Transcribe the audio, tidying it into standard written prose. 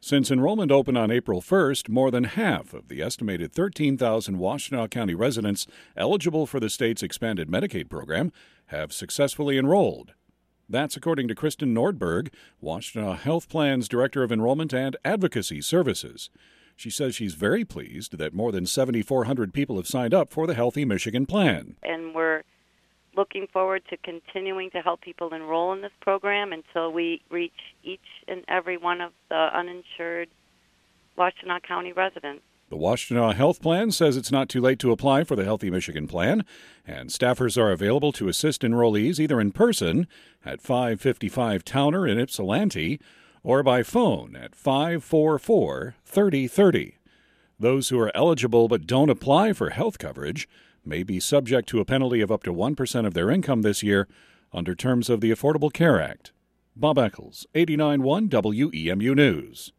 Since enrollment opened on April 1st, more than half of the estimated 13,000 Washtenaw County residents eligible for the state's expanded Medicaid program have successfully enrolled. That's according to Kristen Nordberg, Washtenaw Health Plan's Director of Enrollment and Advocacy Services. She says she's very pleased that more than 7,400 people have signed up for the Healthy Michigan Plan. And we're looking forward to continuing to help people enroll in this program until we reach each and every one of the uninsured Washtenaw County residents. The Washtenaw Health Plan says it's not too late to apply for the Healthy Michigan Plan, and staffers are available to assist enrollees either in person at 555 Towner in Ypsilanti or by phone at 544-3030. Those who are eligible but don't apply for health coverage may be subject to a penalty of up to 1% of their income this year under terms of the Affordable Care Act. Bob Eccles, 89.1 WEMU News.